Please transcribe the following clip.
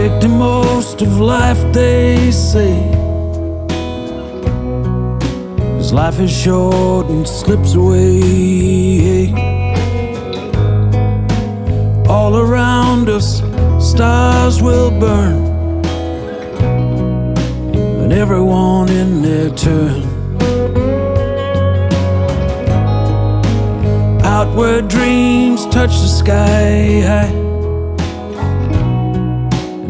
make the most of life, they say. 'Cause life is short and slips away. All around us, stars will burn, and everyone in their turn. Out where dreams touch the sky high,